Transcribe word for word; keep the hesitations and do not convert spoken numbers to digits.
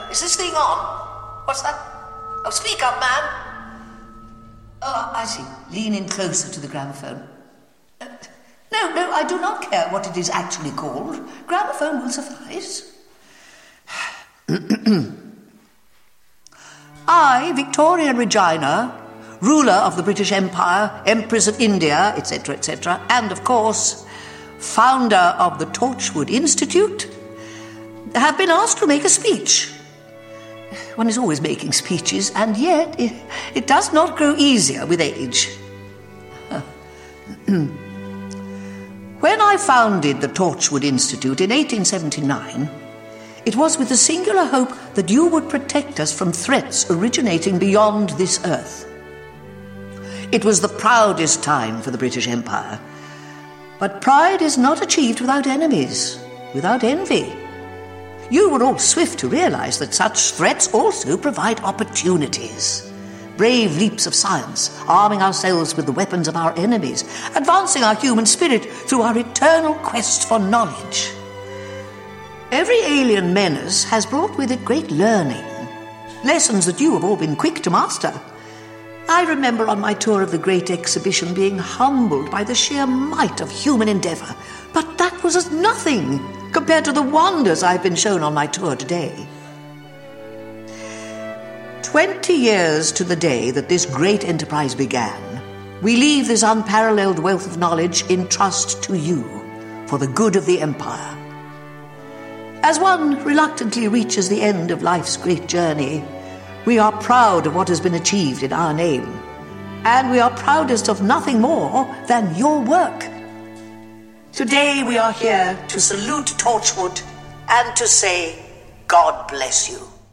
is this thing on? What's that? Oh, speak up, man. Oh, I see. Lean in closer to the gramophone. Uh, no, no, I do not care what it is actually called. Gramophone will suffice. I, Victoria Regina, ruler of the British Empire, Empress of India, et cetera, et cetera, and, of course, founder of the Torchwood Institute, have been asked to make a speech. One is always making speeches, and yet it, it does not grow easier with age. When I founded the Torchwood Institute in eighteen seventy-nine, it was with the singular hope that you would protect us from threats originating beyond this earth. It was the proudest time for the British Empire. But pride is not achieved without enemies, without envy. You were all swift to realize that such threats also provide opportunities. Brave leaps of science, arming ourselves with the weapons of our enemies, advancing our human spirit through our eternal quest for knowledge. Every alien menace has brought with it great learning, lessons that you have all been quick to master. I remember on my tour of the Great Exhibition being humbled by the sheer might of human endeavour, but that was as nothing compared to the wonders I've been shown on my tour today. Twenty years to the day that this great enterprise began, we leave this unparalleled wealth of knowledge in trust to you for the good of the Empire. As one reluctantly reaches the end of life's great journey, we are proud of what has been achieved in our name, and we are proudest of nothing more than your work. Today we are here to salute Torchwood and to say, God bless you.